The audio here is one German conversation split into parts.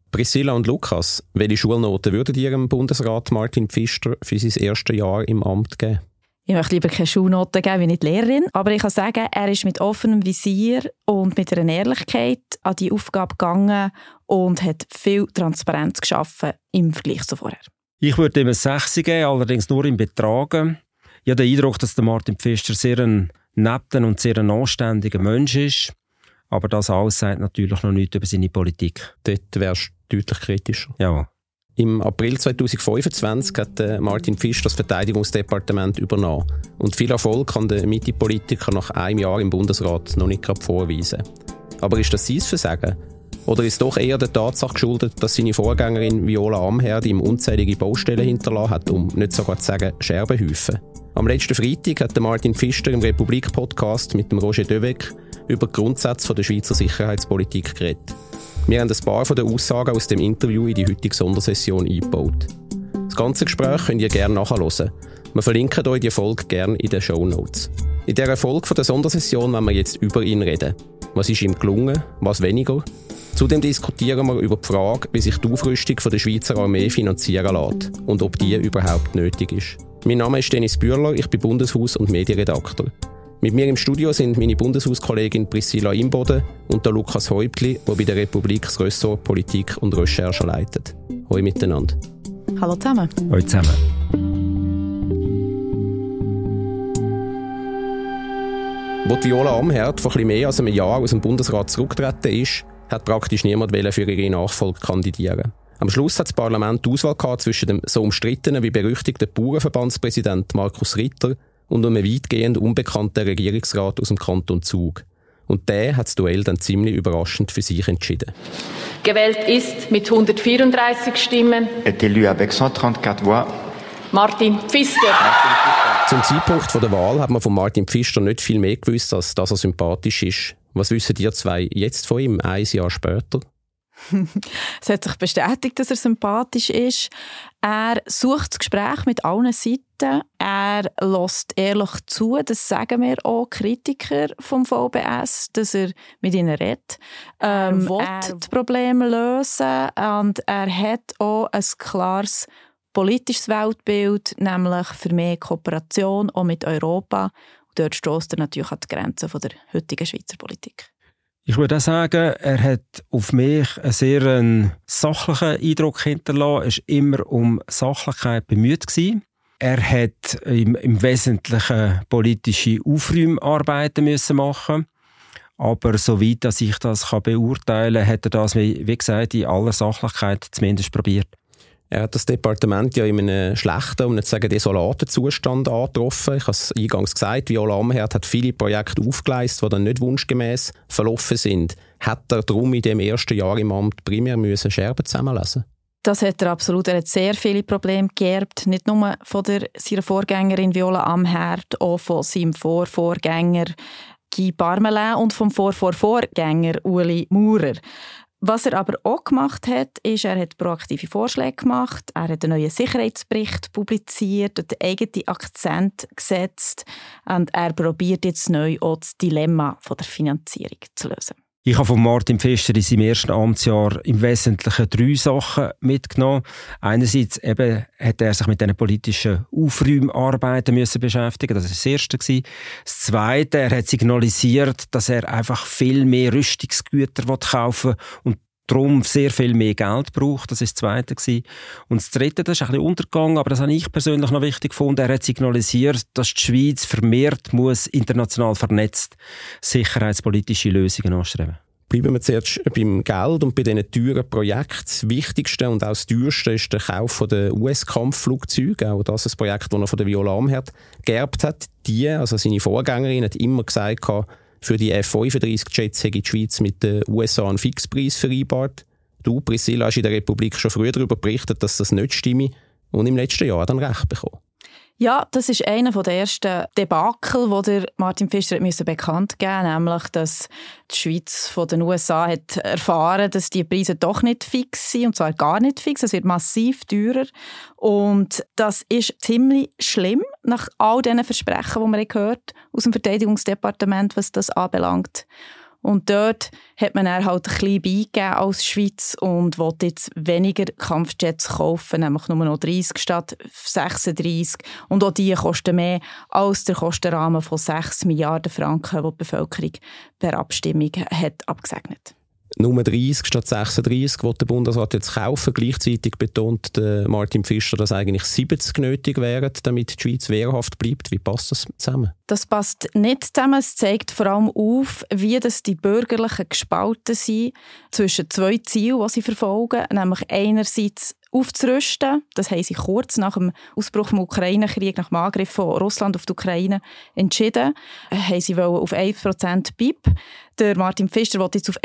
Priscilla und Lukas, welche Schulnoten würdet ihr dem Bundesrat Martin Pfister für sein erstes Jahr im Amt geben? Ich möchte lieber keine Schulnoten geben, wie nicht Lehrerin. Aber ich kann sagen, er ist mit offenem Visier und mit einer Ehrlichkeit an die Aufgabe gegangen und hat viel Transparenz geschaffen im Vergleich zu vorher. Ich würde ihm ein 6 geben, allerdings nur im Betragen. Ich habe den Eindruck, dass der Martin Pfister sehr ein netter und sehr ein anständiger Mensch ist. Aber das alles sagt natürlich noch nichts über seine Politik. Dort wärst du deutlich kritischer. Ja. Im April 2025 hat Martin Pfister das Verteidigungsdepartement übernommen. Und viel Erfolg kann der Mitte-Politiker nach einem Jahr im Bundesrat noch nicht gerade vorweisen. Aber ist das sein Versagen? Oder ist doch eher der Tatsache geschuldet, dass seine Vorgängerin Viola Amherd ihm unzählige Baustellen hinterlassen hat, um nicht sogar zu sagen Scherbenhaufen? Am letzten Freitag hat Martin Pfister im Republik-Podcast mit dem Roger Döweg über die Grundsätze der Schweizer Sicherheitspolitik geredet. Wir haben ein paar von den Aussagen aus dem Interview in die heutige Sondersession eingebaut. Das ganze Gespräch könnt ihr gerne nachhören. Wir verlinken euch die Folge gerne in den Shownotes. In dieser Folge der Sondersession wollen wir jetzt über ihn reden. Was ist ihm gelungen, was weniger? Zudem diskutieren wir über die Frage, wie sich die Aufrüstung der Schweizer Armee finanzieren lässt und ob die überhaupt nötig ist. Mein Name ist Dennis Bühler, ich bin Bundeshaus- und Medienredakteur. Mit mir im Studio sind meine Bundeshauskollegin Priscilla Imboden und der Lukas Häuptli, der bei der Republik das Ressort Politik und Recherche leitet. Hoi miteinander. Hallo zusammen. Hoi zusammen. Als Viola Amherd vor etwas mehr als einem Jahr aus dem Bundesrat zurückgetreten ist, hat praktisch niemand für ihre Nachfolge kandidieren. Am Schluss hat das Parlament die Auswahl gehabt zwischen dem so umstrittenen wie berüchtigten Bauernverbandspräsident Markus Ritter und einem weitgehend unbekannten Regierungsrat aus dem Kanton Zug. Und der hat das Duell dann ziemlich überraschend für sich entschieden. Gewählt ist mit 134 Stimmen. Est élu avec 134 voix. Martin Pfister. Zum Zeitpunkt der Wahl hat man von Martin Pfister nicht viel mehr gewusst, als dass er sympathisch ist. Was wissen ihr zwei jetzt von ihm, ein Jahr später? Es hat sich bestätigt, dass er sympathisch ist. Er sucht das Gespräch mit allen Seiten. Er lässt ehrlich zu, das sagen mir auch Kritiker vom VBS, dass er mit ihnen redet. Er will die Probleme lösen und er hat auch ein klares politisches Weltbild, nämlich für mehr Kooperation auch mit Europa. Und dort stösst er natürlich an die Grenzen der heutigen Schweizer Politik. Ich würde auch sagen, er hat auf mich einen sehr sachlichen Eindruck hinterlassen. Er war immer um Sachlichkeit bemüht gewesen. Er hat im Wesentlichen politische Aufräumarbeiten müssen machen. Aber soweit dass ich das beurteilen kann, hat er das, wie gesagt, in aller Sachlichkeit zumindest probiert. Er hat das Departement ja in einem schlechten, um nicht zu sagen desolaten Zustand angetroffen. Ich habe es eingangs gesagt, Viola Amherd hat viele Projekte aufgeleistet, die dann nicht wunschgemäß verlaufen sind. Hat er darum in dem ersten Jahr im Amt primär Scherben zusammenlesen? Das hat er absolut. Er hat sehr viele Probleme geerbt. Nicht nur von seiner Vorgängerin Viola Amherd, auch von seinem Vorgänger Guy Parmelin und vom Vorgänger Ueli Maurer. Was er aber auch gemacht hat, ist, er hat proaktive Vorschläge gemacht, er hat einen neuen Sicherheitsbericht publiziert, einen eigenen Akzent gesetzt und er probiert jetzt neu auch das Dilemma von der Finanzierung zu lösen. Ich habe von Martin Pfister in seinem ersten Amtsjahr im Wesentlichen 3 Sachen mitgenommen. Einerseits eben hat er sich mit diesen politischen Aufräumarbeiten beschäftigen. Das war das Erste. Das Zweite, er hat signalisiert, dass er einfach viel mehr Rüstungsgüter kaufen will und darum sehr viel mehr Geld braucht. Das war das Zweite. Und das Dritte, das ist ein bisschen untergegangen, aber das habe ich persönlich noch wichtig gefunden. Er hat signalisiert, dass die Schweiz vermehrt muss international vernetzt sicherheitspolitische Lösungen anstreben. Bleiben wir zuerst beim Geld und bei diesen teuren Projekten. Das Wichtigste und auch das teuerste ist der Kauf der US-Kampfflugzeuge. Auch das ist ein Projekt, das er von der Viola Amherd geerbt hat. Also seine Vorgängerin, hat immer gesagt, für die F-35-Jets hätte die Schweiz mit den USA einen Fixpreis vereinbart. Du, Priscilla, hast in der Republik schon früher darüber berichtet, dass das nicht stimme und im letzten Jahr dann recht bekommen. Ja, das ist einer der ersten Debakel, die der Martin Pfister bekannt geben musste, nämlich, dass die Schweiz von den USA hat erfahren, dass die Preise doch nicht fix sind, und zwar gar nicht fix, es wird massiv teurer. Und das ist ziemlich schlimm, nach all diesen Versprechen, die man gehört aus dem Verteidigungsdepartement, was das anbelangt. Und dort hat man dann halt ein bisschen beigegeben als Schweiz und will jetzt weniger Kampfjets kaufen, nämlich nur noch 30 statt 36. Und auch die kosten mehr als der Kostenrahmen von 6 Milliarden Franken, den die Bevölkerung per Abstimmung hat abgesegnet. Nur 30 statt 36 will der Bundesrat jetzt kaufen. Gleichzeitig betont Martin Fischer, dass eigentlich 70 nötig wären, damit die Schweiz wehrhaft bleibt. Wie passt das zusammen? Das passt nicht zusammen. Es zeigt vor allem auf, wie das die Bürgerlichen gespalten sind zwischen zwei Zielen, die sie verfolgen. Nämlich einerseits aufzurüsten. Das haben sie kurz nach dem Ausbruch des Ukraine-Krieg, nach dem Angriff von Russland auf die Ukraine entschieden. Haben sie auf 1% BIP. Der Martin Fischer will jetzt auf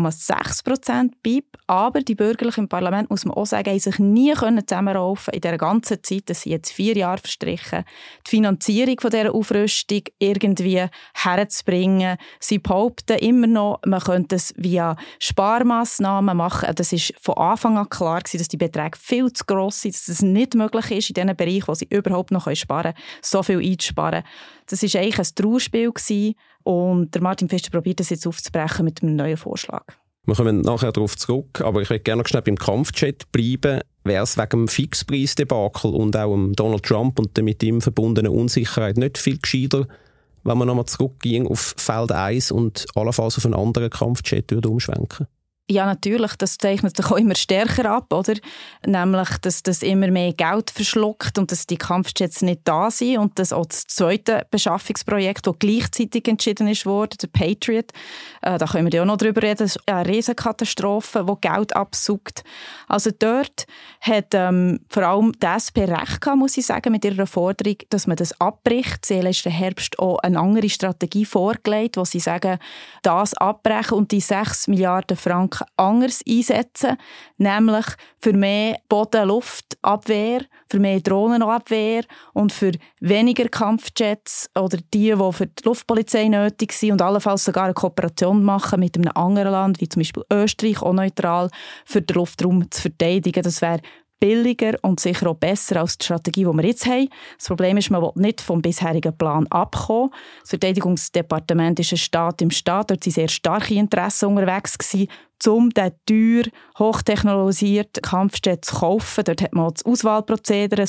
1,6% BIP. Aber die Bürgerlichen im Parlament, muss man auch sagen, haben sich nie zusammenraufen in dieser ganzen Zeit. Das sind jetzt 4 Jahre verstrichen. Die Finanzierung von dieser Aufrüstung irgendwie herzubringen. Sie behaupten immer noch, man könnte es via Sparmaßnahmen machen. Das war von Anfang an klar gewesen, dass die Beträge viel zu gross sind, dass es nicht möglich ist, in diesen Bereichen, wo sie überhaupt noch sparen können, so viel einzusparen. Das war eigentlich ein Trauerspiel gewesen. Und der Martin Fischer probiert das jetzt aufzubrechen mit einem neuen Vorschlag. Wir kommen nachher darauf zurück, aber ich würde gerne noch schnell beim Kampfjet bleiben. Wäre es wegen dem Fixpreisdebakel und auch Donald Trump und der mit ihm verbundenen Unsicherheit nicht viel gescheiter, wenn man nochmal zurückging auf Feld 1 und allenfalls auf einen anderen Kampfjet umschwenken? Ja, natürlich. Das zeichnet sich auch immer stärker ab, oder? Nämlich, dass das immer mehr Geld verschluckt und dass die Kampfjets nicht da sind und dass auch das zweite Beschaffungsprojekt, das gleichzeitig entschieden wurde, der Patriot, da können wir ja auch noch drüber reden, das ist eine Riesenkatastrophe, die Geld absaugt. Also dort hat vor allem die SP recht gehabt, muss ich sagen, mit ihrer Forderung, dass man das abbricht. Sie haben letzten Herbst auch eine andere Strategie vorgelegt, wo sie sagen, das abbrechen und die 6 Milliarden Franken anders einsetzen, nämlich für mehr Boden-Luft-Abwehr, für mehr Drohnenabwehr und für weniger Kampfjets oder die für die Luftpolizei nötig sind und allenfalls sogar eine Kooperation machen mit einem anderen Land, wie zum Beispiel Österreich, auch neutral, für den Luftraum zu verteidigen. Das wäre billiger und sicher auch besser als die Strategie, die wir jetzt haben. Das Problem ist, man will nicht vom bisherigen Plan abkommen. Das Verteidigungsdepartement ist ein Staat im Staat. Dort waren sehr starke Interessen unterwegs gewesen, um den teuer, hochtechnologisierten Kampfjet zu kaufen. Dort hat man das Auswahlprozedere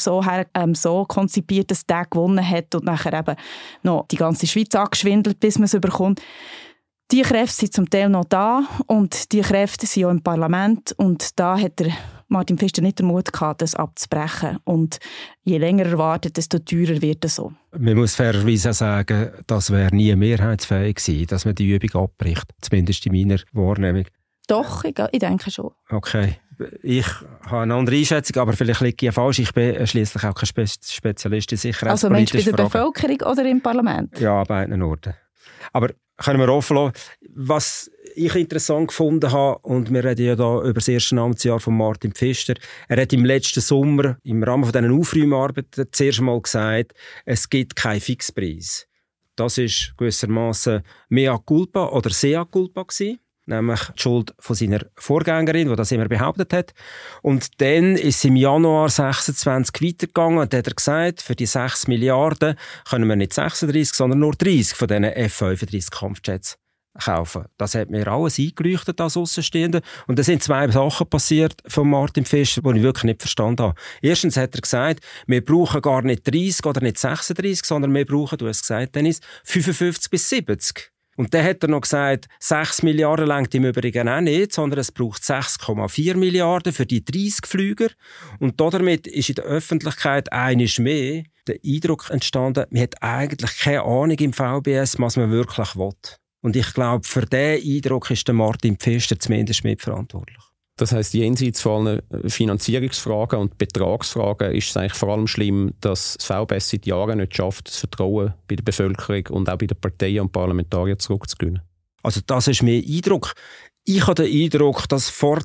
so konzipiert, dass der gewonnen hat und nachher eben noch die ganze Schweiz angeschwindelt, bis man es bekommt. Die Kräfte sind zum Teil noch da und die Kräfte sind auch im Parlament und da hat der Martin Fischer nicht den Mut gehabt, das abzubrechen. Und je länger er wartet, desto teurer wird es so. Man muss fairerweise sagen, das wäre nie mehrheitsfähig gewesen, dass man die Übung abbricht. Zumindest in meiner Wahrnehmung. Doch, ich denke schon. Okay. Ich habe eine andere Einschätzung, aber vielleicht liege ich falsch. Ich bin schliesslich auch kein Spezialist in sicherheitspolitischen Fragen. Also meinst du bei der Bevölkerung oder im Parlament? Ja, an beiden Orten. Aber können wir offen lassen. Was ich interessant gefunden habe, und wir reden ja da über das erste Amtsjahr von Martin Fischer, er hat im letzten Sommer im Rahmen von diesen Aufräumarbeiten zuerst einmal gesagt, es gibt keinen Fixpreis. Das ist gewissermaßen mea culpa oder sea culpa gewesen. Nämlich die Schuld von seiner Vorgängerin, die das immer behauptet hat. Und dann ist es im Januar 26 weitergegangen und hat er gesagt, für die 6 Milliarden können wir nicht 36, sondern nur 30 von diesen F-35 Kampfjets kaufen. Das hat mir alles eingeleuchtet als Aussenstehende. Und da sind 2 Sachen passiert von Martin Fischer, die ich wirklich nicht verstanden habe. Erstens hat er gesagt, wir brauchen gar nicht 30 oder nicht 36, sondern wir brauchen, du hast gesagt, Dennis, 55 bis 70. Und dann hat er noch gesagt, 6 Milliarden reicht im Übrigen auch nicht, sondern es braucht 6,4 Milliarden für die 30 Flüger. Und damit ist in der Öffentlichkeit einmal mehr der Eindruck entstanden, man hat eigentlich keine Ahnung im VBS, was man wirklich will. Und ich glaube, für diesen Eindruck ist der Martin Fischer zumindest mitverantwortlich. Das heisst, jenseits von allen Finanzierungsfragen und Betragsfragen ist es eigentlich vor allem schlimm, dass das VBS seit Jahren nicht schafft, das Vertrauen bei der Bevölkerung und auch bei den Parteien und Parlamentariern zurückzugewinnen. Also das ist mein Eindruck. Ich habe den Eindruck, dass vor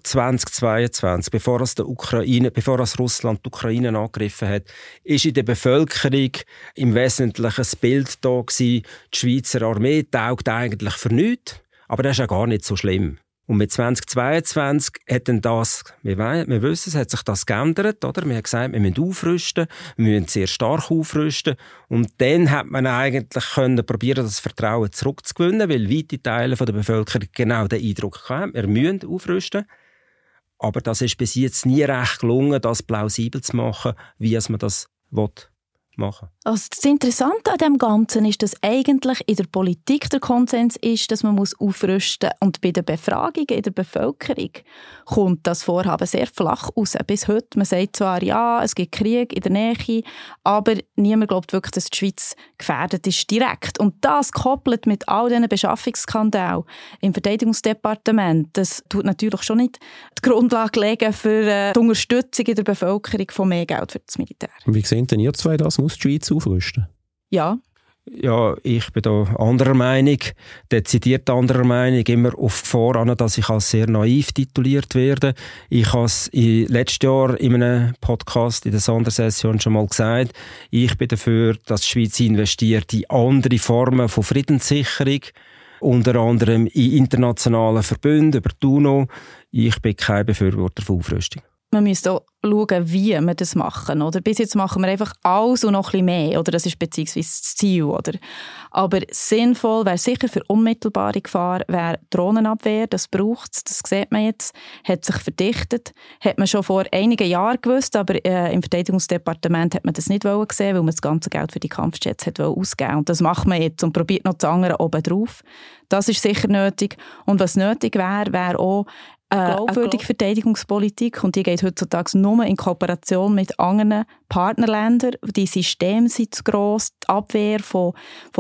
2022, bevor Russland die Ukraine angegriffen hat, ist in der Bevölkerung im Wesentlichen das Bild da gewesen, die Schweizer Armee taugt eigentlich für nichts, aber das ist ja gar nicht so schlimm. Und mit 2022 hat dann das, wir wissen es, hat sich das geändert, oder? Wir haben gesagt, wir müssen aufrüsten, wir müssen sehr stark aufrüsten. Und dann hat man eigentlich probieren, das Vertrauen zurückzugewinnen, weil weite Teile der Bevölkerung genau den Eindruck haben, wir müssen aufrüsten. Aber das ist bis jetzt nie recht gelungen, das plausibel zu machen, wie man das machen. Also das Interessante an dem Ganzen ist, dass eigentlich in der Politik der Konsens ist, dass man aufrüsten muss. Und bei den Befragungen in der Bevölkerung kommt das Vorhaben sehr flach raus. Bis heute, man sagt zwar, ja, es gibt Krieg in der Nähe, aber niemand glaubt wirklich, dass die Schweiz gefährdet ist direkt. Und das koppelt mit all diesen Beschaffungsskandalen im Verteidigungsdepartement, das tut natürlich schon nicht die Grundlage legen für die Unterstützung in der Bevölkerung von mehr Geld für das Militär. Wie sehen denn ihr zwei das? Muss die Schweiz aufrüsten? Ja. Ja, ich bin da anderer Meinung, dezidiert anderer Meinung, immer auf Gefahr an, dass ich als sehr naiv tituliert werde. Ich habe es letztes Jahr in einem Podcast in der Sondersession schon mal gesagt, ich bin dafür, dass die Schweiz investiert in andere Formen von Friedenssicherung, unter anderem in internationalen Verbünden, über die UNO. Ich bin kein Befürworter von Aufrüstung. Man müsste auch schauen, wie wir das machen. Oder? Bis jetzt machen wir einfach alles und noch ein bisschen mehr. Oder? Das ist beziehungsweise das Ziel. Oder? Aber sinnvoll wäre sicher für unmittelbare Gefahr wäre Drohnenabwehr. Das braucht es. Das sieht man jetzt. Hat sich verdichtet. Hat man schon vor einigen Jahren gewusst, aber im Verteidigungsdepartement hat man das nicht gesehen, weil man das ganze Geld für die Kampfjets hat ausgeben. Und das macht man jetzt und probiert noch das andere oben drauf. Das ist sicher nötig. Und was nötig wäre, wäre auch glaubwürdige Verteidigungspolitik, und die geht heutzutage nur in Kooperation mit anderen Partnerländern. Die Systeme sind zu gross, die Abwehr von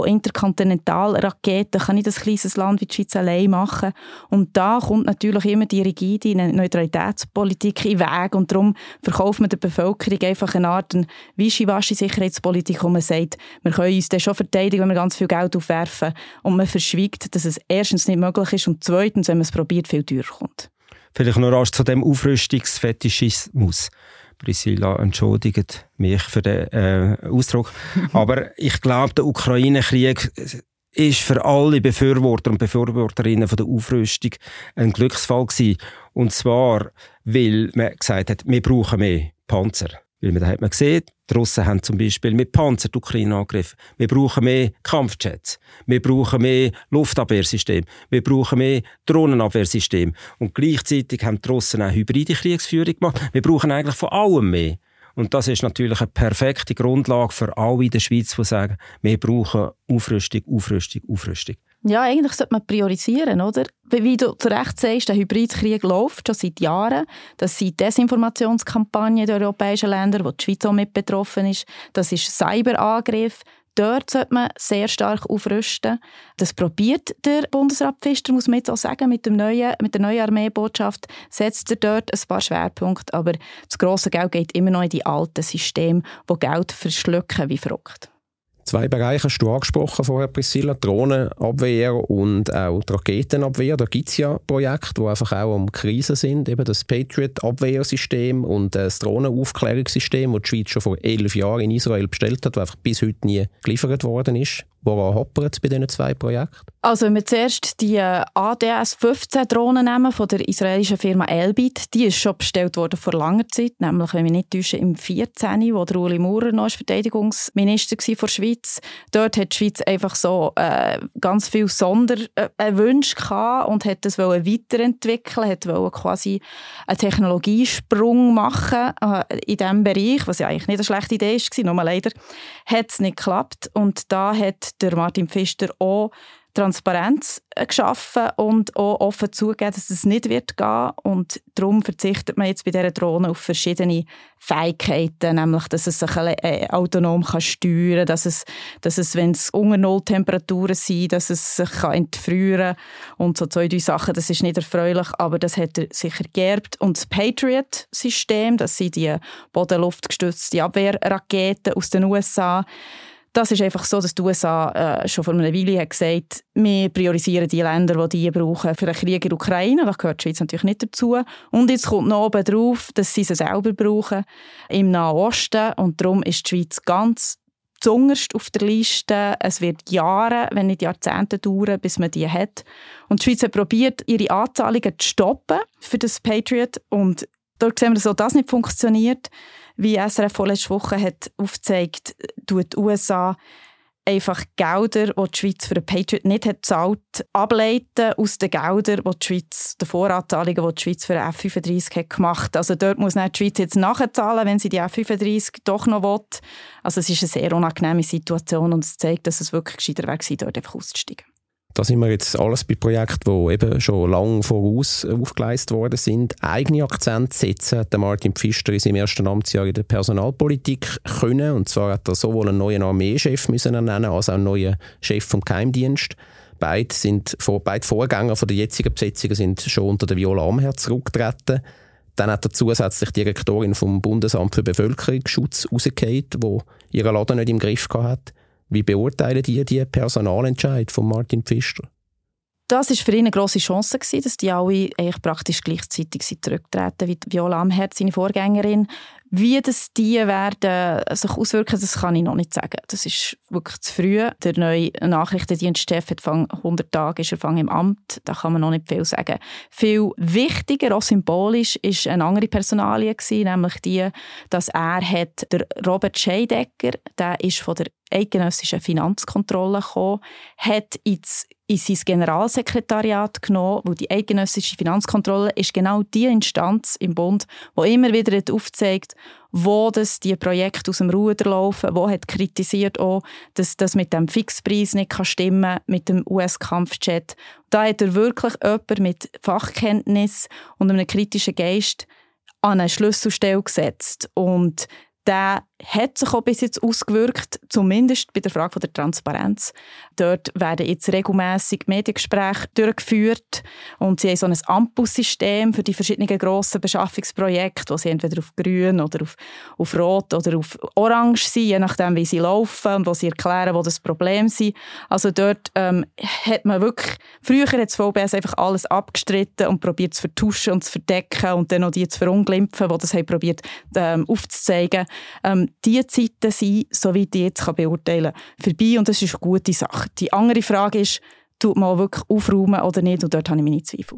Interkontinentalraketen kann nicht ein kleines Land wie die Schweiz allein machen. Und da kommt natürlich immer die rigide Neutralitätspolitik in den Weg, und darum verkauft man der Bevölkerung einfach eine Art Wischiwaschi-Sicherheitspolitik, wo man sagt, wir können uns dann schon verteidigen, wenn wir ganz viel Geld aufwerfen, und man verschweigt, dass es erstens nicht möglich ist und zweitens, wenn man es probiert, viel teurer kommt. Vielleicht noch rasch zu dem Aufrüstungsfetischismus. Priscilla, entschuldigt mich für den Ausdruck. Aber ich glaube, der Ukraine-Krieg ist für alle Befürworter und Befürworterinnen von der Aufrüstung ein Glücksfall gewesen. Und zwar, weil man gesagt hat, wir brauchen mehr Panzer. Weil da hat man gesehen, die Russen haben zum Beispiel mit Panzer die Ukraine angegriffen. Wir brauchen mehr Kampfjets. Wir brauchen mehr Luftabwehrsysteme. Wir brauchen mehr Drohnenabwehrsysteme. Und gleichzeitig haben die Russen auch hybride Kriegsführung gemacht. Wir brauchen eigentlich von allem mehr. Und das ist natürlich eine perfekte Grundlage für alle in der Schweiz, die sagen, wir brauchen Aufrüstung, Aufrüstung, Aufrüstung. Ja, eigentlich sollte man priorisieren, oder? Wie du zu Recht sagst, der Hybridkrieg läuft schon seit Jahren. Das sind Desinformationskampagnen in den europäischen Ländern, wo die Schweiz auch mit betroffen ist. Das ist Cyberangriff. Dort sollte man sehr stark aufrüsten. Das probiert der Bundesrat Pfister, muss man jetzt auch sagen, mit der neuen Armeebotschaft setzt er dort ein paar Schwerpunkte. Aber das grosse Geld geht immer noch in die alten Systeme, die Geld verschlucken wie verrückt. Zwei Bereiche hast du angesprochen vorher, Priscilla, Drohnenabwehr und auch die Raketenabwehr. Da gibt es ja Projekte, die einfach auch um Krisen sind. Eben das Patriot-Abwehrsystem und das Drohnenaufklärungssystem, das die Schweiz schon vor 11 Jahren in Israel bestellt hat, das einfach bis heute nie geliefert worden ist. Woran hapert es bei diesen zwei Projekten? Also wenn wir zuerst die ADS-15-Drohnen nehmen von der israelischen Firma Elbit, die ist schon bestellt worden vor langer Zeit, nämlich, wenn wir nicht täuschen, im 2014, wo der Uli Maurer noch Verteidigungsminister war von der Schweiz. Dort hat die Schweiz einfach so ganz viele Sonderwünsche gehabt und hat das weiterentwickeln, hat quasi einen Technologiesprung machen in diesem Bereich, was ja eigentlich nicht eine schlechte Idee war, nur leider hat es nicht geklappt. Und da hat der Martin Pfister auch Transparenz geschaffen und auch offen zugegeben, dass es nicht wird gehen. Und darum verzichtet man jetzt bei dieser Drohne auf verschiedene Fähigkeiten, nämlich, dass es sich autonom steuern kann, dass es, wenn es unter Nulltemperaturen sind, dass es sich entfrieren kann und so 2-3 Sachen. Das ist nicht erfreulich, aber das hat er sicher geerbt. Und das Patriot-System, das sind die bodenluftgestützte Abwehrraketen aus den USA. Das ist einfach so, dass die USA schon vor einer Weile hat gesagt, wir priorisieren die Länder, die brauchen für den Krieg in der Ukraine. Da gehört die Schweiz natürlich nicht dazu. Und jetzt kommt noch oben drauf, dass sie selber brauchen im Nahen Osten. Und darum ist die Schweiz ganz zuunterst auf der Liste. Es wird Jahre, wenn nicht Jahrzehnte dauern, bis man die hat. Und die Schweiz hat probiert, ihre Anzahlungen zu stoppen für das Patriot. Und dort sehen wir, dass auch das nicht funktioniert. Wie SRF vorletzte Woche hat aufgezeigt, tut die USA einfach Gelder, die die Schweiz für den Patriot nicht hat gezahlt, ableiten aus den Geldern, die die Schweiz, den Voranzahlungen, die die Schweiz für den F-35 hat gemacht. Also dort muss nicht die Schweiz jetzt nachzahlen, wenn sie die F-35 doch noch will. Also es ist eine sehr unangenehme Situation und es zeigt, dass es wirklich gescheiter wäre, dort einfach auszusteigen. Da sind wir jetzt alles bei Projekten, die eben schon lange voraus aufgeleistet worden sind. Eigene Akzente setzen hat Martin Pfister in seinem ersten Amtsjahr in der Personalpolitik können. Und zwar hat er sowohl einen neuen Armeechef müssen ernennen als auch einen neuen Chef vom Geheimdienst. Beide Vorgänger von der jetzigen Besetzung sind schon unter der Viola Amherd zurückgetreten. Dann hat er zusätzlich die Direktorin vom Bundesamt für Bevölkerungsschutz rausgehauen, die ihren Laden nicht im Griff hatte. Wie beurteilen die Personalentscheid von Martin Pfister? Das war für ihn eine grosse Chance, dass die alle eigentlich praktisch gleichzeitig zurücktreten wie Viola Amherd, seine Vorgängerin. Wie das die werden sich auswirken, das kann ich noch nicht sagen. Das ist wirklich zu früh. Der neue Nachrichtendienstchef hat 100 Tage ist er im Amt. Da kann man noch nicht viel sagen. Viel wichtiger, auch symbolisch, ist eine andere Personalie gewesen, nämlich die, dass der Robert Scheidecker, der ist von der eidgenössischen Finanzkontrolle gekommen, hat in sein Generalsekretariat genommen, wo die eidgenössische Finanzkontrolle ist genau die Instanz im Bund, die immer wieder aufzeigt, wo die Projekte aus dem Ruder laufen, wo hat kritisiert auch, dass das mit dem Fixpreis nicht stimmen kann, mit dem US-Kampfjet. Da hat er wirklich jemanden mit Fachkenntnis und einem kritischen Geist an eine Schlüsselstelle gesetzt. Und der hat sich auch bis jetzt ausgewirkt, zumindest bei der Frage der Transparenz. Dort werden jetzt regelmässig Mediengespräche durchgeführt und sie haben so ein Ampelsystem für die verschiedenen grossen Beschaffungsprojekte, wo sie entweder auf grün oder auf rot oder auf orange sind, je nachdem, wie sie laufen und wo sie erklären, wo das Problem ist. Also dort hat man wirklich, früher hat das VBS einfach alles abgestritten und probiert zu vertuschen und zu verdecken und dann noch die zu verunglimpfen, die das haben probiert aufzuzeigen. Die Zeiten sind, soweit ich jetzt beurteilen kann, vorbei und das ist eine gute Sache. Die andere Frage ist, tut man wirklich aufräumen oder nicht, und dort habe ich meine Zweifel.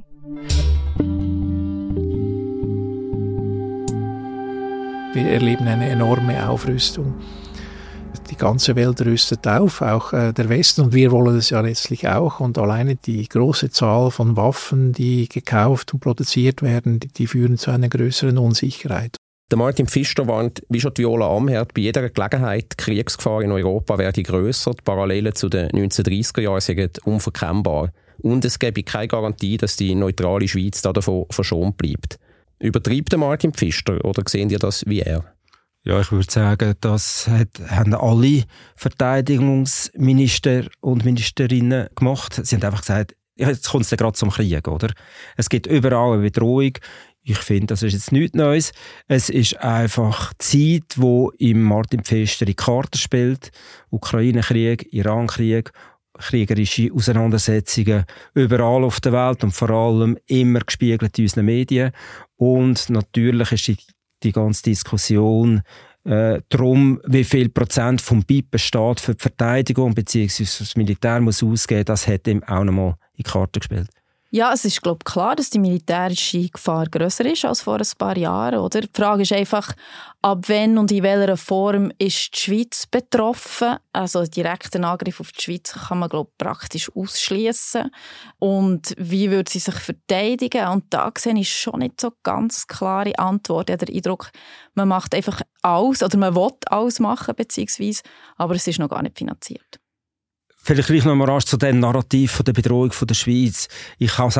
Wir erleben eine enorme Aufrüstung. Die ganze Welt rüstet auf, auch der Westen, und wir wollen es ja letztlich auch. Und alleine die große Zahl von Waffen, die gekauft und produziert werden, die führen zu einer größeren Unsicherheit. Der Martin Pfister warnt, wie schon die Viola Amherd, bei jeder Gelegenheit, die Kriegsgefahr in Europa werde grösser, die Parallelen zu den 1930er Jahren sind unverkennbar. Und es gebe keine Garantie, dass die neutrale Schweiz davon verschont bleibt. Übertreibt der Martin Pfister oder sehen ihr das wie er? Ja, ich würde sagen, das haben alle Verteidigungsminister und Ministerinnen gemacht. Sie haben einfach gesagt, jetzt kommt es gerade zum Krieg, oder? Es gibt überall eine Bedrohung. Ich finde, das ist jetzt nichts Neues. Es ist einfach die Zeit, wo im Martin Pfister die Karte spielt. Ukraine-Krieg, Iran-Krieg, kriegerische Auseinandersetzungen überall auf der Welt und vor allem immer gespiegelt in unseren Medien. Und natürlich ist die ganze Diskussion darum, wie viel Prozent vom BIP besteht für die Verteidigung bzw. das Militär muss ausgeben, das hat ihm auch noch mal in die Karte gespielt. Ja, es ist klar, dass die militärische Gefahr grösser ist als vor ein paar Jahren. Oder? Die Frage ist einfach, ab wann und in welcher Form ist die Schweiz betroffen? Also einen direkten Angriff auf die Schweiz kann man praktisch ausschließen. Und wie würde sie sich verteidigen? Und da sehe ich schon nicht so ganz klare Antwort. Ich habe den Eindruck, man macht einfach alles oder man will alles machen, beziehungsweise, aber es ist noch gar nicht finanziert. Vielleicht gleich noch mal rasch zu dem Narrativ von der Bedrohung von der Schweiz. Ich habe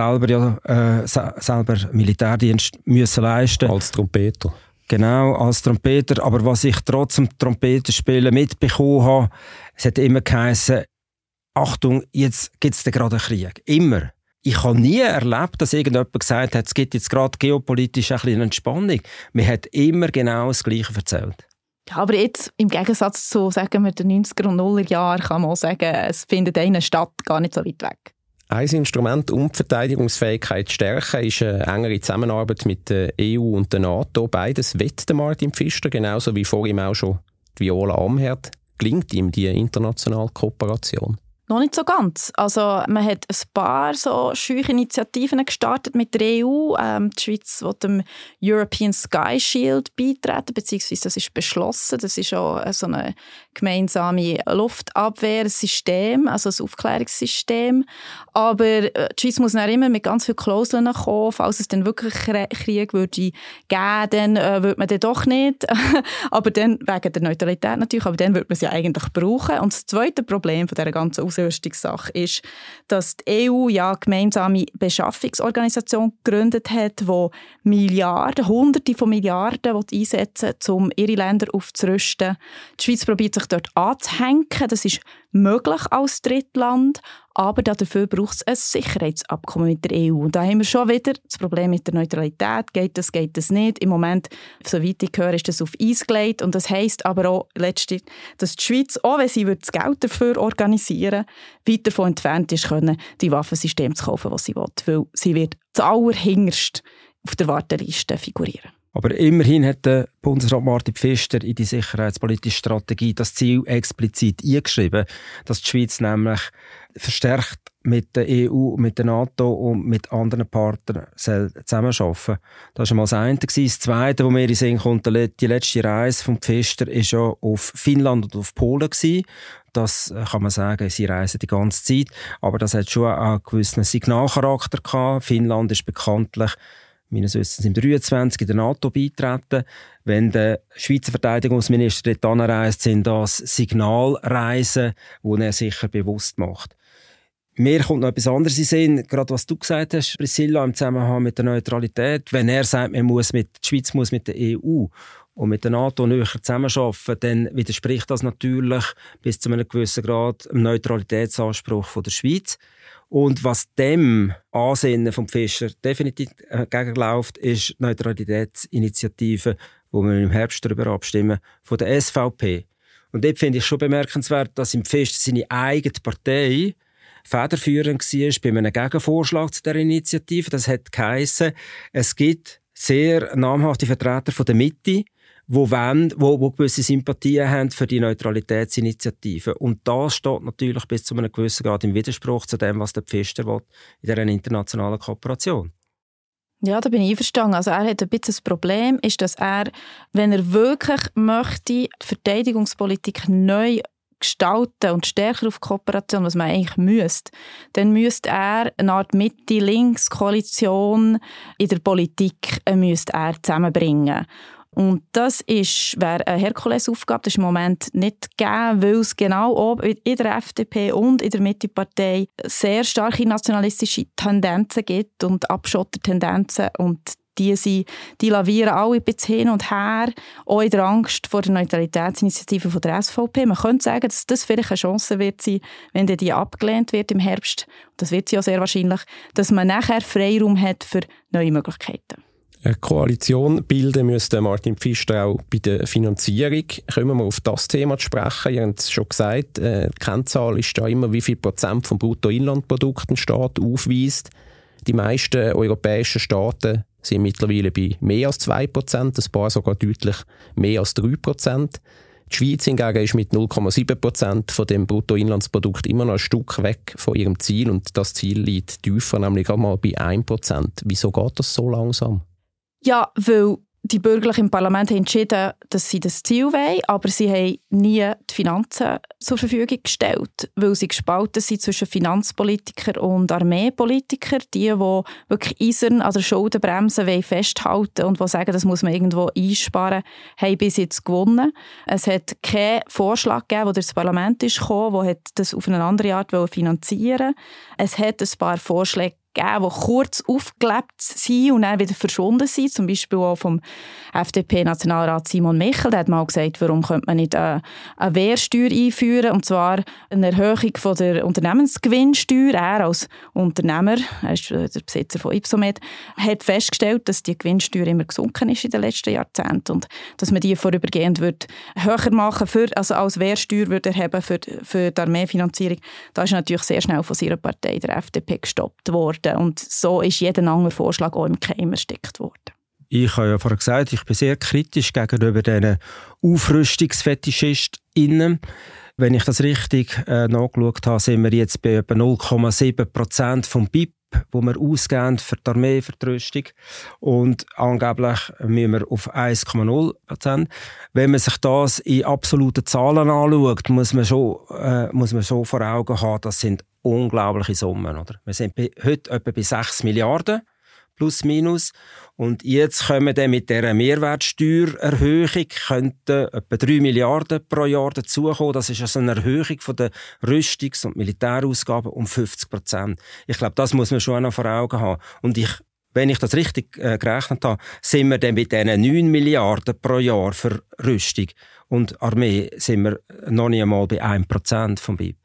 selber Militärdienst müssen leisten. Als Trompeter. Genau, als Trompeter. Aber was ich trotzdem Trompeterspielen mitbekommen habe, es hat immer geheißen, Achtung, jetzt gibt es gerade einen Krieg. Immer. Ich habe nie erlebt, dass irgendjemand gesagt hat, es gibt jetzt gerade geopolitisch ein bisschen Entspannung. Man hat immer genau das Gleiche erzählt. Ja, aber jetzt, im Gegensatz zu, sagen wir, den 90er- und 0er-Jahren, kann man auch sagen, es findet eine Stadt gar nicht so weit weg. Ein Instrument, um die Verteidigungsfähigkeit zu stärken, ist eine engere Zusammenarbeit mit der EU und der NATO. Beides will der Martin Pfister, genauso wie vor ihm auch schon die Viola Amherd. Gelingt ihm die internationale Kooperation? Noch nicht so ganz. Also man hat ein paar so scheuche Initiativen gestartet mit der EU. Die Schweiz will dem European Sky Shield beitreten, beziehungsweise das ist beschlossen. Das ist auch so ein gemeinsames Luftabwehrsystem, also ein Aufklärungssystem. Aber die Schweiz muss dann immer mit ganz vielen Klauseln kommen. Falls es dann wirklich Krieg würde geben, dann würde man den doch nicht. Aber dann, wegen der Neutralität natürlich, aber dann würde man es ja eigentlich brauchen. Und das zweite Problem von dieser ganzen Sache ist, dass die EU ja eine gemeinsame Beschaffungsorganisation gegründet hat, die Milliarden, Hunderte von Milliarden einsetzen will, um ihre Länder aufzurüsten. Die Schweiz probiert sich dort anzuhängen. Das ist möglich als Drittland, aber dafür braucht es ein Sicherheitsabkommen mit der EU. Und da haben wir schon wieder das Problem mit der Neutralität. Geht das nicht? Im Moment, soweit ich höre, ist das auf Eis gelegt. Und das heisst aber auch letztlich, dass die Schweiz, auch wenn sie das Geld dafür organisieren würde, weit davon entfernt ist, die Waffensysteme zu kaufen, die sie will. Weil sie wird zuallerhinterst auf der Warteliste figurieren. Aber immerhin hat der Bundesrat Martin Pfister in die sicherheitspolitische Strategie das Ziel explizit eingeschrieben, dass die Schweiz nämlich verstärkt mit der EU, mit der NATO und mit anderen Partnern zusammenarbeiten soll. Das war mal das eine. Das Zweite, was mir in den Sinn kommt, die letzte Reise von Pfister war ja auf Finnland und auf Polen. Das kann man sagen, sie reisen die ganze Zeit. Aber das hat schon einen gewissen Signalcharakter gehabt. Finnland ist bekanntlich meines Wissens im 23 in der NATO beitreten. Wenn der Schweizer Verteidigungsminister dort anreist, sind das Signalreisen, die er sicher bewusst macht. Mir kommt noch etwas anderes in Sinn, gerade was du gesagt hast, Priscilla, im Zusammenhang mit der Neutralität. Wenn er sagt, die Schweiz muss mit der EU und mit der NATO näher zusammenarbeiten, dann widerspricht das natürlich bis zu einem gewissen Grad dem Neutralitätsanspruch von der Schweiz. Und was dem Ansinnen vom Pfister definitiv entgegenläuft, ist die Neutralitätsinitiative, wo wir im Herbst darüber abstimmen, von der SVP. Und dort finde ich schon bemerkenswert, dass im Pfister seine eigene Partei federführend war bei einem Gegenvorschlag zu der Initiative. Das hat geheissen, es gibt sehr namhafte Vertreter von der Mitte, wo gewisse Sympathien haben für die Neutralitätsinitiative. Und das steht natürlich bis zu einem gewissen Grad im Widerspruch zu dem, was der Pfister will in dieser internationalen Kooperation. Ja, da bin ich einverstanden. Also er hat ein bisschen das Problem, ist, dass er, wenn er wirklich möchte, die Verteidigungspolitik neu gestalten und stärker auf Kooperation, was man eigentlich müsste, dann müsste er eine Art Mitte-Links-Koalition in der Politik zusammenbringen. Und das wäre eine Herkulesaufgabe, das ist im Moment nicht gegeben, weil es genau auch in der FDP und in der Mitte-Partei sehr starke nationalistische Tendenzen gibt und Abschottertendenzen und die lavieren alle ein bisschen hin und her, auch in der Angst vor der Neutralitätsinitiative von der SVP. Man könnte sagen, dass das vielleicht eine Chance wird sein, wenn die abgelehnt wird im Herbst, und das wird sie auch sehr wahrscheinlich, dass man nachher Freiraum hat für neue Möglichkeiten. Eine Koalition bilden müsste Martin Pfister auch bei der Finanzierung. Kommen wir auf das Thema zu sprechen. Ihr habt es schon gesagt, die Kennzahl ist da immer, wie viel Prozent vom Bruttoinlandprodukt ein Staat aufweist. Die meisten europäischen Staaten sind mittlerweile bei mehr als 2%, ein paar sogar deutlich mehr als 3%. Die Schweiz hingegen ist mit 0,7% von dem Bruttoinlandsprodukt immer noch ein Stück weg von ihrem Ziel und das Ziel liegt tiefer, nämlich einmal bei 1%. Wieso geht das so langsam? Ja, weil die Bürgerlichen im Parlament haben entschieden, dass sie das Ziel wollen, aber sie haben nie die Finanzen zur Verfügung gestellt, weil sie gespalten sind zwischen Finanzpolitikern und Armeepolitikern, die wirklich eisern an der Schuldenbremse festhalten und die sagen, das muss man irgendwo einsparen, haben bis jetzt gewonnen. Es hat keinen Vorschlag gegeben, der durch das Parlament ist gekommen, der das auf eine andere Art finanzieren wollte. Es hat ein paar Vorschläge gegeben, die kurz aufgelebt sind und dann wieder verschwunden sind. Zum Beispiel auch vom FDP-Nationalrat Simon Michel. Der hat mal gesagt, warum könnte man nicht eine Wehrsteuer einführen, und zwar eine Erhöhung von der Unternehmensgewinnsteuer. Er als Unternehmer, er ist der Besitzer von Ypsomed, hat festgestellt, dass die Gewinnsteuer immer gesunken ist in den letzten Jahrzehnten und dass man die vorübergehend höher machen also als Wehrsteuer erheben für die Armeefinanzierung. Da ist natürlich sehr schnell von seiner Partei, der FDP, gestoppt worden. Und so ist jeder andere Vorschlag auch im Keim erstickt worden. Ich habe ja vorher gesagt, ich bin sehr kritisch gegenüber diesen Aufrüstungsfetischistinnen. Wenn ich das richtig nachgeschaut habe, sind wir jetzt bei etwa 0,7% vom BIP, wo wir ausgeben für die Armee, für die Rüstung. Und angeblich müssen wir auf 1,0%. Wenn man sich das in absoluten Zahlen anschaut, muss man schon vor Augen haben, das sind unglaubliche Summen. Oder? Wir sind heute etwa bei 6 Milliarden. Plus minus. Und jetzt kommen dann mit dieser Mehrwertsteuererhöhung könnten etwa 3 Milliarden pro Jahr dazukommen. Das ist also eine Erhöhung von der Rüstungs- und Militärausgaben um 50%. Ich glaube, das muss man schon noch vor Augen haben. Und wenn ich das richtig gerechnet habe, sind wir dann bei diesen 9 Milliarden pro Jahr für Rüstung. Und Armee sind wir noch nicht einmal bei 1% vom BIP.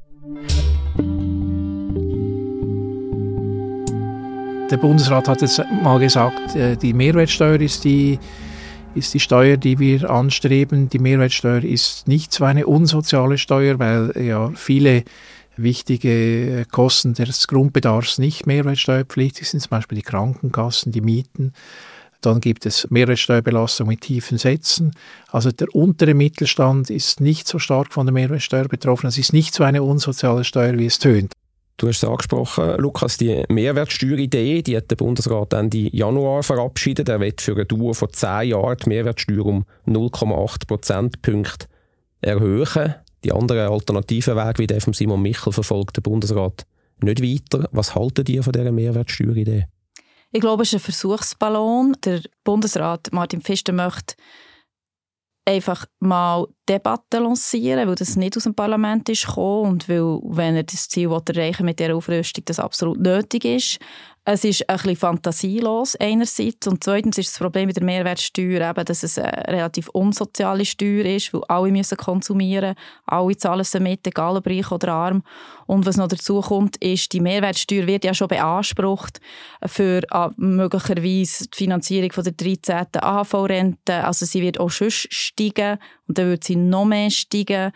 Der Bundesrat hat jetzt mal gesagt, die Mehrwertsteuer ist die Steuer, die wir anstreben. Die Mehrwertsteuer ist nicht so eine unsoziale Steuer, weil ja viele wichtige Kosten des Grundbedarfs nicht mehrwertsteuerpflichtig sind, zum Beispiel die Krankenkassen, die Mieten. Dann gibt es Mehrwertsteuerbelastung mit tiefen Sätzen. Also der untere Mittelstand ist nicht so stark von der Mehrwertsteuer betroffen. Es ist nicht so eine unsoziale Steuer, wie es tönt. Du hast es angesprochen, Lukas, die Mehrwertsteueridee, die hat der Bundesrat Ende Januar verabschiedet. Er will für eine Dauer von 10 Jahren die Mehrwertsteuer um 0,8 Prozentpunkte erhöhen. Die anderen alternativen Wege, wie der von Simon Michel verfolgt, der Bundesrat nicht weiter. Was halten die von dieser Mehrwertsteueridee? Ich glaube, es ist ein Versuchsballon. Der Bundesrat Martin Pfister möchte einfach mal Debatten lancieren, weil das nicht aus dem Parlament ist gekommen und weil, wenn er das Ziel erreichen will mit dieser Aufrüstung, das absolut nötig ist. Es ist ein bisschen fantasielos einerseits und zweitens ist das Problem mit der Mehrwertsteuer eben, dass es eine relativ unsoziale Steuer ist, weil alle müssen konsumieren, alle zahlen sie mit, egal ob reich oder arm. Und was noch dazu kommt, ist, die Mehrwertsteuer wird ja schon beansprucht für möglicherweise die Finanzierung von der 13. AHV-Rente. Also sie wird auch schon steigen und dann wird sie noch mehr steigen.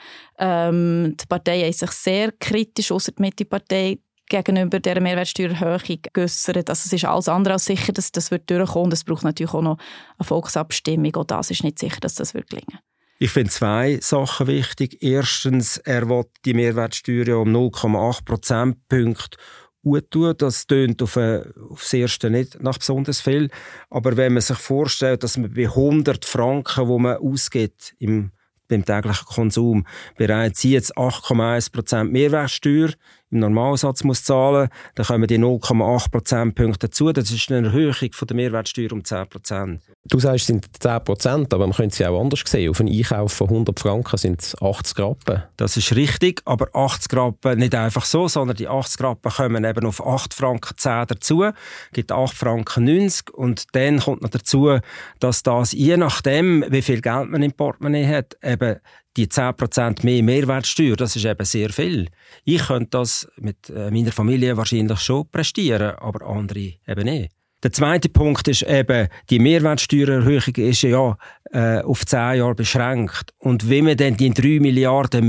Die Parteien haben sich sehr kritisch, ausser die Mitte-Partei, gegenüber dieser Mehrwertsteuererhöhung geäussert. Also es ist alles andere als sicher, dass das wird durchkommen. Es braucht natürlich auch noch eine Volksabstimmung. Auch das ist nicht sicher, dass das wird gelingen. Ich finde 2 Sachen wichtig. Erstens, er will die Mehrwertsteuer um 0,8 Prozentpunkte tun. Das tönt auf das Erste nicht nach besonders viel. Aber wenn man sich vorstellt, dass man bei 100 Franken, die man ausgibt beim täglichen Konsum, bereits jetzt 8,1% Mehrwertsteuer im Normalsatz muss zahlen, dann kommen die 0,8 Prozentpunkte dazu. Das ist eine Erhöhung von der Mehrwertsteuer um 10%. Du sagst, es sind 10%, aber man könnte es ja auch anders sehen. Auf einen Einkauf von 100 Franken sind es 80 Rappen. Das ist richtig, aber 80 Rappen nicht einfach so, sondern die 80 Rappen kommen eben auf 8 Franken 10 dazu, gibt 8 Franken 90 und dann kommt noch dazu, dass das je nachdem, wie viel Geld man im Portemonnaie hat, eben die 10% mehr Mehrwertsteuer, das ist eben sehr viel. Ich könnte das mit meiner Familie wahrscheinlich schon prestieren, aber andere eben nicht. Der zweite Punkt ist eben, die Mehrwertsteuererhöhung ist ja auf 10 Jahre beschränkt. Und wenn man dann die 3 Milliarden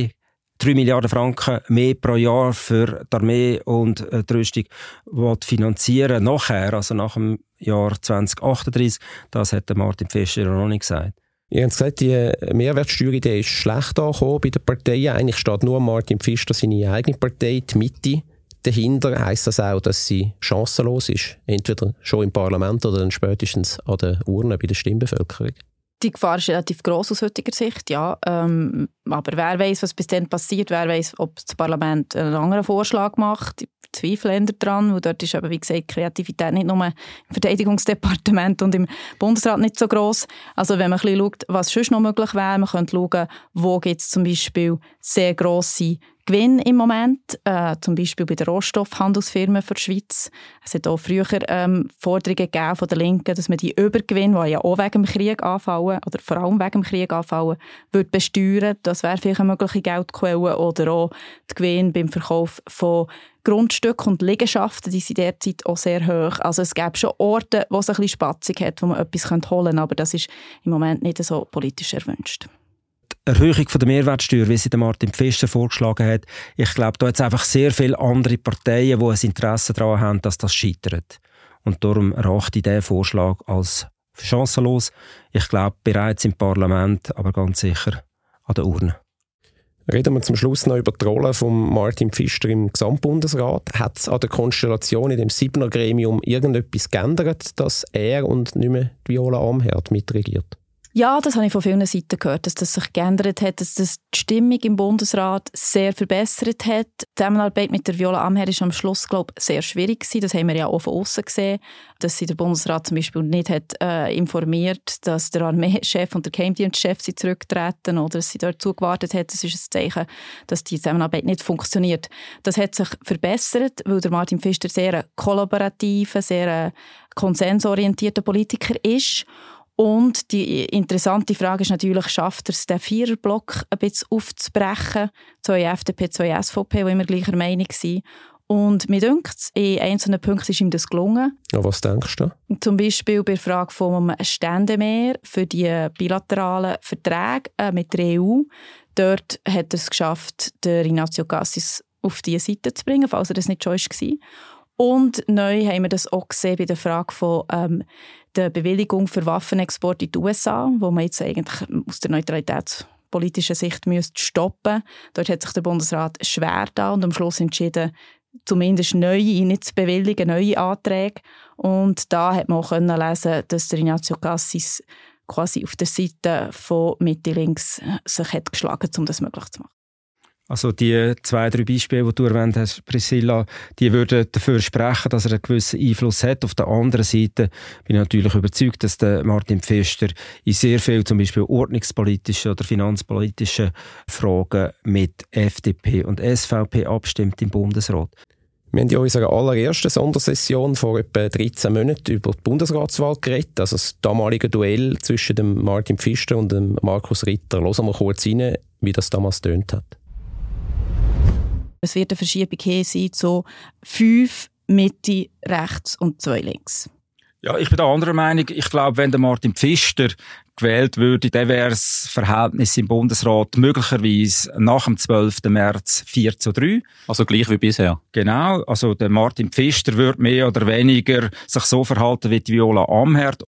Franken mehr pro Jahr für die Armee und die Rüstung finanzieren nachher, also nach dem Jahr 2038, das hat Martin Pfister noch nicht gesagt. Ihr habt gesagt, die Mehrwertsteueridee ist schlecht angekommen bei den Parteien. Eigentlich steht nur Martin Pfister seine eigene Partei, die Mitte, dahinter. Heisst das auch, dass sie chancenlos ist? Entweder schon im Parlament oder dann spätestens an der Urne bei der Stimmbevölkerung? Die Gefahr ist relativ gross aus heutiger Sicht, ja. Aber wer weiß, was bis dann passiert, wer weiß, ob das Parlament einen anderen Vorschlag macht. Ich zweifle daran, weil dort ist eben, wie gesagt, die Kreativität nicht nur im Verteidigungsdepartement und im Bundesrat nicht so gross. Also wenn man ein bisschen schaut, was sonst noch möglich wäre, man könnte schauen, wo gibt es zum Beispiel sehr grosse Gewinn im Moment, zum Beispiel bei den Rohstoffhandelsfirmen für die Schweiz. Es hat auch früher Forderungen gegeben von der Linken, dass man die Übergewinne, die ja auch wegen dem Krieg anfallen, oder vor allem wegen dem Krieg anfallen, würde besteuern. Das wäre vielleicht eine mögliche Geldquelle. Oder auch die Gewinne beim Verkauf von Grundstücken und Liegenschaften, die sind derzeit auch sehr hoch. Also es gäbe schon Orte, wo es ein bisschen spatzig hat, wo man etwas holen könnte, aber das ist im Moment nicht so politisch erwünscht. Erhöhung von der Mehrwertsteuer, wie sie Martin Pfister vorgeschlagen hat, ich glaube, da hat es einfach sehr viele andere Parteien, die ein Interesse daran haben, dass das scheitert. Und darum erachte ich diesen Vorschlag als chancenlos. Ich glaube, bereits im Parlament, aber ganz sicher an der Urne. Reden wir zum Schluss noch über die Rolle von Martin Pfister im Gesamtbundesrat. Hat es an der Konstellation in dem 7er-Gremium irgendetwas geändert, dass er und nicht mehr Viola Amherd mitregiert? Ja, das habe ich von vielen Seiten gehört, dass das sich geändert hat, dass das die Stimmung im Bundesrat sehr verbessert hat. Die Zusammenarbeit mit der Viola Amherd war am Schluss, glaube ich, sehr schwierig gewesen. Das haben wir ja auch von außen gesehen, dass sie der Bundesrat zum Beispiel nicht hat informiert, dass der Armeechef und der Geheimdienstchef sie zurücktreten oder dass sie dort zugewartet hat. Das ist ein Zeichen, dass die Zusammenarbeit nicht funktioniert. Das hat sich verbessert, weil der Martin Pfister sehr ein kollaborativer, sehr konsensorientierter Politiker ist. Und die interessante Frage ist natürlich, schafft er es, den Viererblock ein bisschen aufzubrechen? 2 FDP, 2 SVP, die immer gleicher Meinung sind. Und mir denkt, in einzelnen Punkten ist ihm das gelungen. Ja, was denkst du? Zum Beispiel bei der Frage von einem Ständemehr für die bilateralen Verträge mit der EU. Dort hat er es geschafft, den Ignazio Cassis auf diese Seite zu bringen, falls er das nicht schon war. Und neu haben wir das auch gesehen bei der Frage von der Bewilligung für Waffenexport in die USA, wo man jetzt eigentlich aus der neutralitätspolitischen Sicht stoppen müsste. Dort hat sich der Bundesrat schwer getan und am Schluss entschieden, zumindest neue nicht zu bewilligen, neue Anträge. Und da hat man auch lesen, dass der Ignazio Cassis quasi auf der Seite von Mitte-Links sich hat geschlagen, um das möglich zu machen. Also die 2, 3 Beispiele, die du erwähnt hast, Priscilla, die würden dafür sprechen, dass er einen gewissen Einfluss hat. Auf der anderen Seite bin ich natürlich überzeugt, dass der Martin Pfister in sehr viel zum Beispiel ordnungspolitischen oder finanzpolitischen Fragen mit FDP und SVP abstimmt im Bundesrat. Wir haben ja in unserer allerersten Sondersession vor etwa 13 Monaten über die Bundesratswahl geredet, also das damalige Duell zwischen dem Martin Pfister und dem Markus Ritter. Hören wir kurz rein, wie das damals tönt hat. Es wird eine Verschiebung hier sein zu 5 Mitte rechts und 2 links. Ja, ich bin der anderer Meinung. Ich glaube, wenn der Martin Pfister gewählt würde, dann wäre das Verhältnis im Bundesrat möglicherweise nach dem 12. März 4:3. Also gleich wie bisher? Genau. Also der Martin Pfister würde mehr oder weniger sich so verhalten wie die Viola Amherd.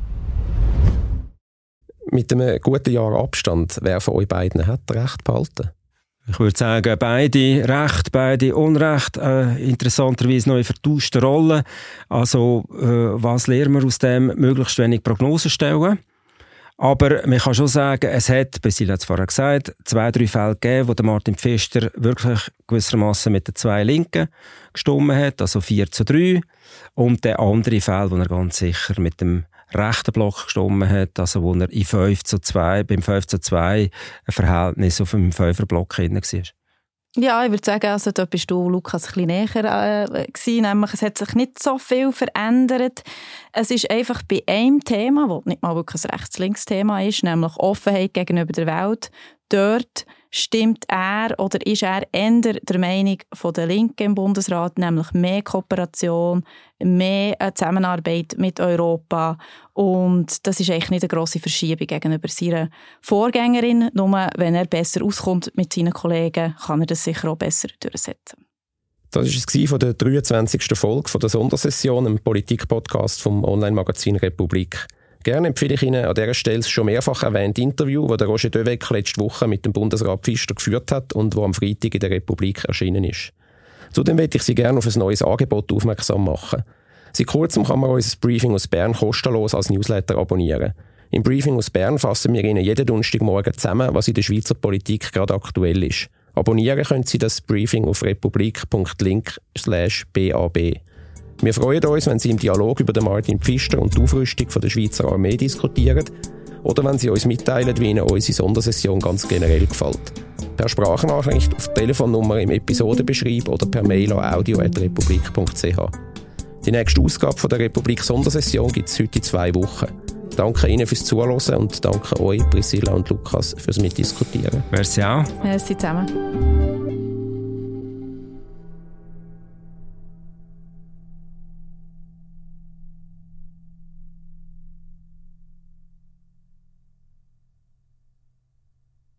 Mit einem guten Jahr Abstand, wer von euch beiden hat Recht behalten? Ich würde sagen, beide Recht, beide Unrecht, interessanterweise noch in vertauschten Rollen. Also, was lernen wir aus dem? Möglichst wenig Prognosen stellen. Aber man kann schon sagen, es hat, Priscilla hat es vorher gesagt, 2, 3 Fälle gegeben, wo der Martin Pfister wirklich gewissermaßen mit den 2 Linken gestimmt hat, also 4:3. Und der andere Fall, wo er ganz sicher mit dem rechten Block gestimmt hat, also wo er in 5:2, beim 5:2 ein Verhältnis auf dem 5er-Block drin war. Ja, ich würde sagen, also da bist du, Lukas, ein bisschen näher gewesen, nämlich es hat sich nicht so viel verändert. Es ist einfach bei einem Thema, das nicht mal wirklich ein Rechts-Links-Thema ist, nämlich Offenheit gegenüber der Welt. Dort stimmt er oder ist er eher der Meinung von der Linken im Bundesrat, nämlich mehr Kooperation, mehr Zusammenarbeit mit Europa. Und das ist eigentlich nicht eine grosse Verschiebung gegenüber seiner Vorgängerin. Nur wenn er besser auskommt mit seinen Kollegen, kann er das sicher auch besser durchsetzen. Das war es von der 23. Folge der Sondersession, einem Politik-Podcast vom Online-Magazin Republik. Gerne empfehle ich Ihnen an dieser Stelle das schon mehrfach erwähnte Interview, das Roger Döweg letzte Woche mit dem Bundesrat Pfister geführt hat und das am Freitag in der Republik erschienen ist. Zudem möchte ich Sie gerne auf ein neues Angebot aufmerksam machen. Seit kurzem kann man unser Briefing aus Bern kostenlos als Newsletter abonnieren. Im Briefing aus Bern fassen wir Ihnen jeden Donnerstagmorgen zusammen, was in der Schweizer Politik gerade aktuell ist. Abonnieren können Sie das Briefing auf republik.link/BAB. Wir freuen uns, wenn Sie im Dialog über den Martin Pfister und die Aufrüstung der Schweizer Armee diskutieren oder wenn Sie uns mitteilen, wie Ihnen unsere Sondersession ganz generell gefällt. Per Sprachnachricht auf die Telefonnummer im Episodenbeschreib oder per Mail an audio@republik.ch. Die nächste Ausgabe der Republik-Sondersession gibt es heute in 2 Wochen. Danke Ihnen fürs Zuhören und danke euch, Priscilla und Lukas, fürs Mitdiskutieren. Merci auch. Merci zusammen.